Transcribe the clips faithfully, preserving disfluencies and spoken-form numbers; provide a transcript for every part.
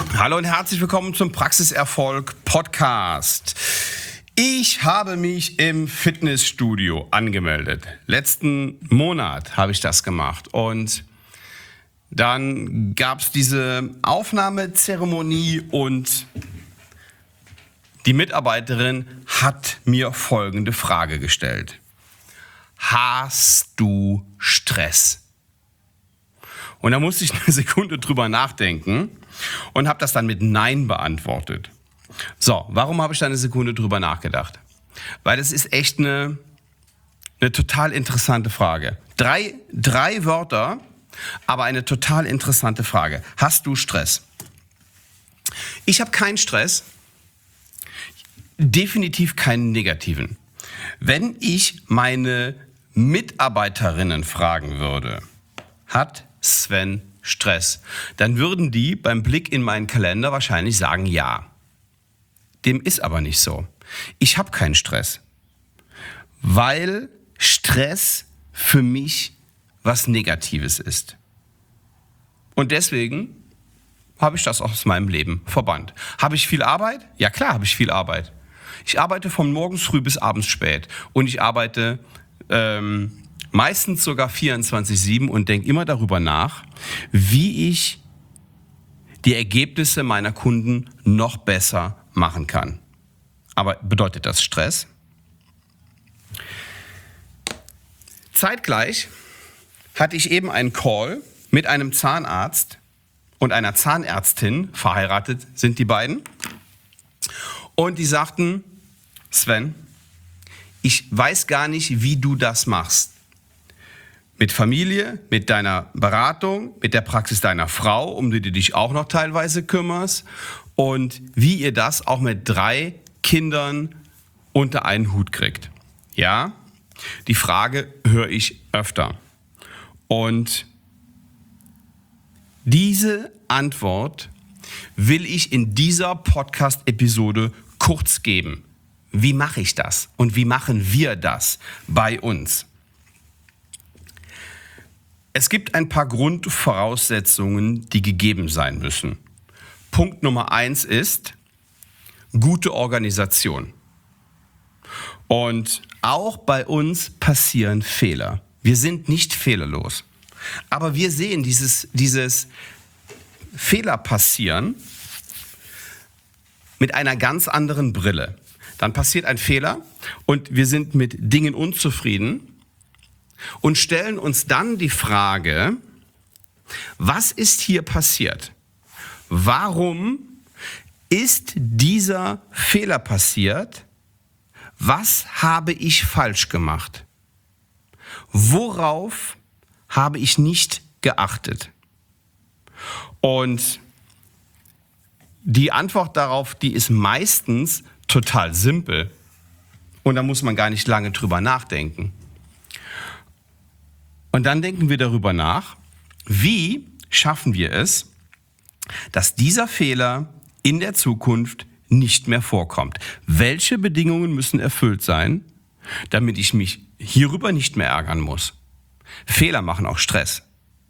Hallo und herzlich willkommen zum Praxiserfolg Podcast. Ich habe mich im Fitnessstudio angemeldet. Letzten Monat habe ich das gemacht und dann gab es diese Aufnahmezeremonie und die Mitarbeiterin hat mir folgende Frage gestellt. Hast du Stress? Und da musste ich eine Sekunde drüber nachdenken und habe das dann mit Nein beantwortet. So, warum habe ich da eine Sekunde drüber nachgedacht? Weil es ist echt eine, eine total interessante Frage. Drei, drei Wörter, aber eine total interessante Frage. Hast du Stress? Ich habe keinen Stress, definitiv keinen negativen. Wenn ich meine Mitarbeiterinnen fragen würde, hat Sven Stress, dann würden die beim Blick in meinen Kalender wahrscheinlich sagen, ja. Dem ist aber nicht so. Ich habe keinen Stress, weil Stress für mich was Negatives ist. Und deswegen habe ich das aus meinem Leben verbannt. Habe ich viel Arbeit? Ja klar, habe ich viel Arbeit. Ich arbeite von morgens früh bis abends spät und ich arbeite ähm, meistens sogar vierundzwanzig sieben und denke immer darüber nach, wie ich die Ergebnisse meiner Kunden noch besser machen kann. Aber bedeutet das Stress? Zeitgleich hatte ich eben einen Call mit einem Zahnarzt und einer Zahnärztin, verheiratet sind die beiden, und die sagten, Sven, ich weiß gar nicht, wie du das machst. Mit Familie, mit deiner Beratung, mit der Praxis deiner Frau, um die du dich auch noch teilweise kümmerst, und wie ihr das auch mit drei Kindern unter einen Hut kriegt. Ja, die Frage höre ich öfter. Und diese Antwort will ich in dieser Podcast-Episode kurz geben. Wie mache ich das? Und wie machen wir das bei uns? Es gibt ein paar Grundvoraussetzungen, die gegeben sein müssen. Punkt Nummer eins ist gute Organisation. Und auch bei uns passieren Fehler. Wir sind nicht fehlerlos. Aber wir sehen dieses, dieses Fehler passieren mit einer ganz anderen Brille. Dann passiert ein Fehler und wir sind mit Dingen unzufrieden und stellen uns dann die Frage, was ist hier passiert? Warum ist dieser Fehler passiert? Was habe ich falsch gemacht? Worauf habe ich nicht geachtet? Und die Antwort darauf, die ist meistens total simpel. Und da muss man gar nicht lange drüber nachdenken. Und dann denken wir darüber nach, wie schaffen wir es, dass dieser Fehler in der Zukunft nicht mehr vorkommt. Welche Bedingungen müssen erfüllt sein, damit ich mich hierüber nicht mehr ärgern muss? Fehler machen auch Stress.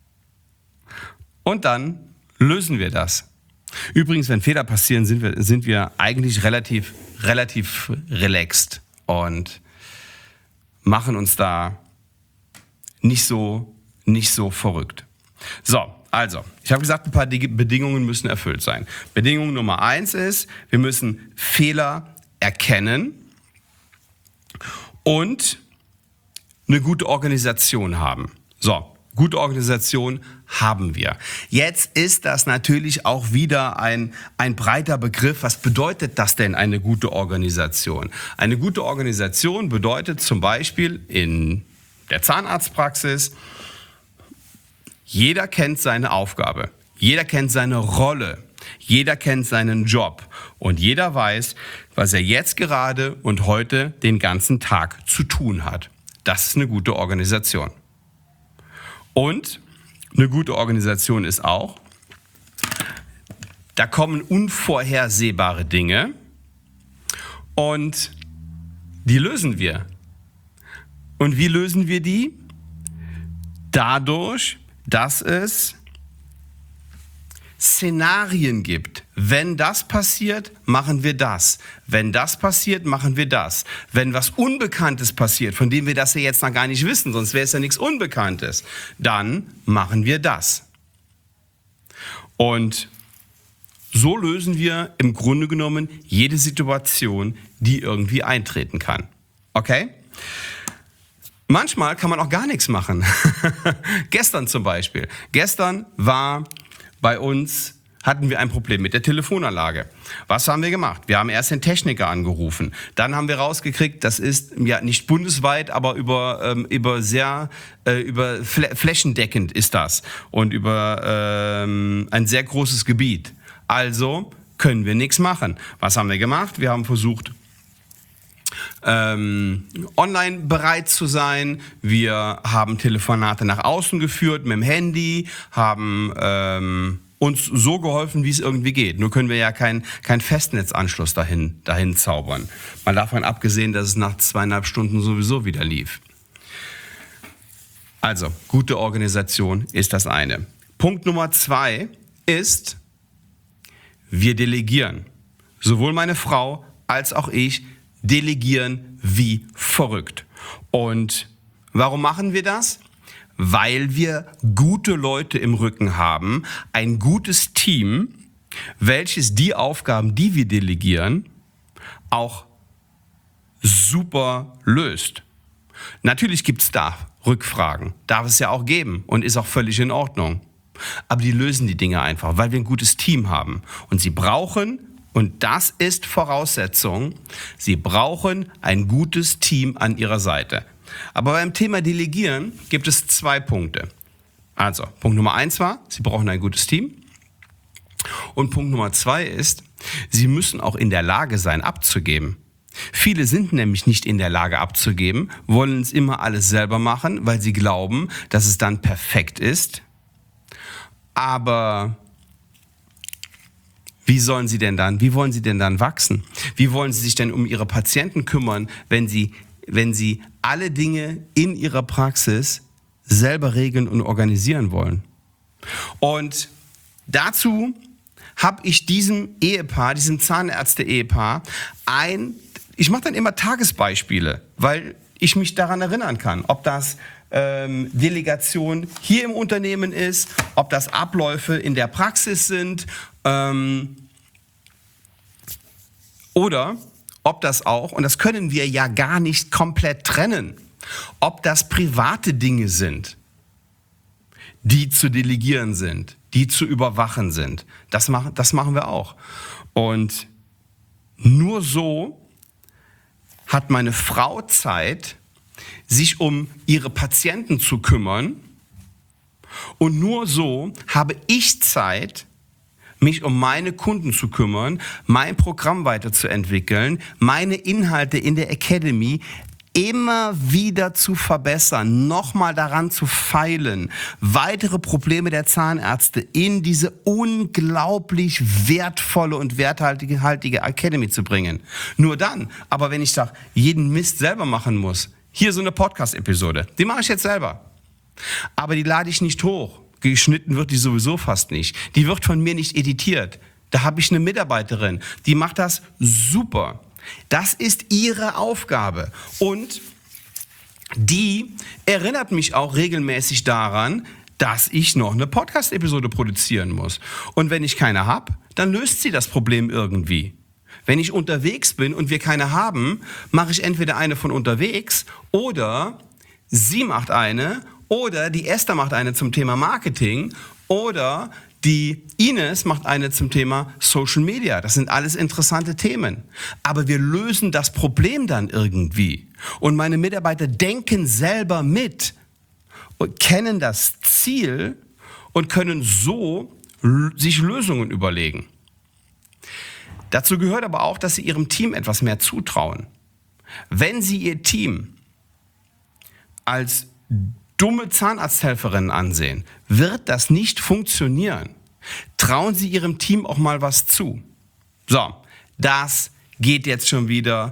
Und dann lösen wir das. Übrigens, wenn Fehler passieren, sind wir, sind wir eigentlich relativ, relativ relaxed und machen uns da nicht so, nicht so verrückt. So, also, ich habe gesagt, ein paar Bedingungen müssen erfüllt sein. Bedingung Nummer eins ist, wir müssen Fehler erkennen und eine gute Organisation haben. So, gute Organisation haben wir. Jetzt ist das natürlich auch wieder ein, ein breiter Begriff. Was bedeutet das denn, eine gute Organisation? Eine gute Organisation bedeutet zum Beispiel in der Zahnarztpraxis, jeder kennt seine Aufgabe, jeder kennt seine Rolle, jeder kennt seinen Job und jeder weiß, was er jetzt gerade und heute den ganzen Tag zu tun hat. Das ist eine gute Organisation. Und eine gute Organisation ist auch, da kommen unvorhersehbare Dinge und die lösen wir. Und wie lösen wir die? Dadurch, dass es Szenarien gibt. Wenn das passiert, machen wir das. Wenn das passiert, machen wir das. Wenn was Unbekanntes passiert, von dem wir das ja jetzt noch gar nicht wissen, sonst wäre es ja nichts Unbekanntes, dann machen wir das. Und so lösen wir im Grunde genommen jede Situation, die irgendwie eintreten kann. Okay? Manchmal kann man auch gar nichts machen. Gestern zum Beispiel. Gestern war bei uns, hatten wir ein Problem mit der Telefonanlage. Was haben wir gemacht? Wir haben erst den Techniker angerufen. Dann haben wir rausgekriegt, das ist ja nicht bundesweit, aber über, ähm, über sehr, äh, über flä- flächendeckend ist das. Und über ähm, ein sehr großes Gebiet. Also können wir nichts machen. Was haben wir gemacht? Wir haben versucht, Ähm, online bereit zu sein. Wir haben Telefonate nach außen geführt mit dem Handy, haben ähm, uns so geholfen, wie es irgendwie geht. Nur können wir ja keinen kein Festnetzanschluss dahin, dahin zaubern. Mal davon abgesehen, dass es nach zweieinhalb Stunden sowieso wieder lief. Also, gute Organisation ist das eine. Punkt Nummer zwei ist, wir delegieren. Sowohl meine Frau als auch ich delegieren wie verrückt. Und warum machen wir das? Weil wir gute Leute im Rücken haben, ein gutes Team, welches die Aufgaben, die wir delegieren, auch super löst. Natürlich gibt es da Rückfragen, darf es ja auch geben und ist auch völlig in Ordnung. Aber die lösen die Dinge einfach, weil wir ein gutes Team haben. Und sie brauchen, und das ist Voraussetzung, sie brauchen ein gutes Team an ihrer Seite. Aber beim Thema Delegieren gibt es zwei Punkte. Also, Punkt Nummer eins war, sie brauchen ein gutes Team. Und Punkt Nummer zwei ist, sie müssen auch in der Lage sein, abzugeben. Viele sind nämlich nicht in der Lage abzugeben, wollen es immer alles selber machen, weil sie glauben, dass es dann perfekt ist. Aber wie sollen sie denn dann, wie wollen sie denn dann wachsen? Wie wollen sie sich denn um ihre Patienten kümmern, wenn sie, wenn sie alle Dinge in ihrer Praxis selber regeln und organisieren wollen? Und dazu habe ich diesem Ehepaar, diesem Zahnärzte-Ehepaar, ein, ich mache dann immer Tagesbeispiele, weil ich mich daran erinnern kann, ob das ähm, Delegation hier im Unternehmen ist, ob das Abläufe in der Praxis sind, ähm, oder ob das auch, und das können wir ja gar nicht komplett trennen, ob das private Dinge sind, die zu delegieren sind, die zu überwachen sind. Das machen, das machen wir auch. Und nur so hat meine Frau Zeit, sich um ihre Patienten zu kümmern. Und nur so habe ich Zeit, mich um meine Kunden zu kümmern, mein Programm weiterzuentwickeln, meine Inhalte in der Academy immer wieder zu verbessern, nochmal daran zu feilen, weitere Probleme der Zahnärzte in diese unglaublich wertvolle und werthaltige Academy zu bringen. Nur dann, aber wenn ich da jeden Mist selber machen muss, hier so eine Podcast-Episode, die mache ich jetzt selber, aber die lade ich nicht hoch. Geschnitten wird die sowieso fast nicht. Die wird von mir nicht editiert. Da habe ich eine Mitarbeiterin, die macht das super. Das ist ihre Aufgabe. Und die erinnert mich auch regelmäßig daran, dass ich noch eine Podcast-Episode produzieren muss. Und wenn ich keine habe, dann löst sie das Problem irgendwie. Wenn ich unterwegs bin und wir keine haben, mache ich entweder eine von unterwegs oder sie macht eine oder die Esther macht eine zum Thema Marketing oder die Ines macht eine zum Thema Social Media. Das sind alles interessante Themen. Aber wir lösen das Problem dann irgendwie. Und meine Mitarbeiter denken selber mit und kennen das Ziel und können so sich Lösungen überlegen. Dazu gehört aber auch, dass sie ihrem Team etwas mehr zutrauen. Wenn sie ihr Team als dumme Zahnarzthelferinnen ansehen, wird das nicht funktionieren. Trauen Sie Ihrem Team auch mal was zu. So, das geht jetzt schon wieder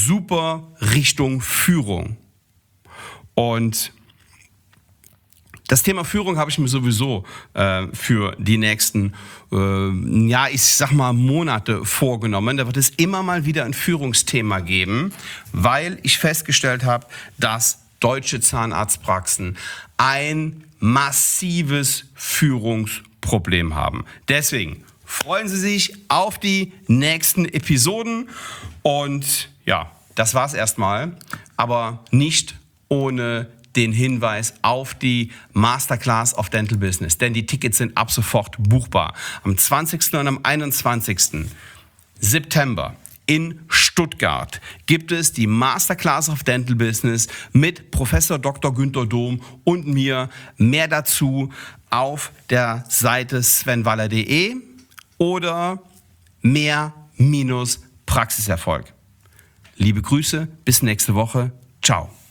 super Richtung Führung. Und Das Thema Führung habe ich mir sowieso äh, für die nächsten, äh, ja, ich sag mal, Monate vorgenommen. Da wird es immer mal wieder ein Führungsthema geben, weil ich festgestellt habe, dass deutsche Zahnarztpraxen ein massives Führungsproblem haben. Deswegen freuen Sie sich auf die nächsten Episoden und ja, das war's erstmal, aber nicht ohne den Hinweis auf die Masterclass of Dental Business, denn die Tickets sind ab sofort buchbar. Am zwanzigsten und am einundzwanzigsten September in Stuttgart gibt es die Masterclass of Dental Business mit Professor Doktor Günther Dom und mir. Mehr dazu auf der Seite sven waller punkt de oder mehr Praxiserfolg. Liebe Grüße, bis nächste Woche. Ciao.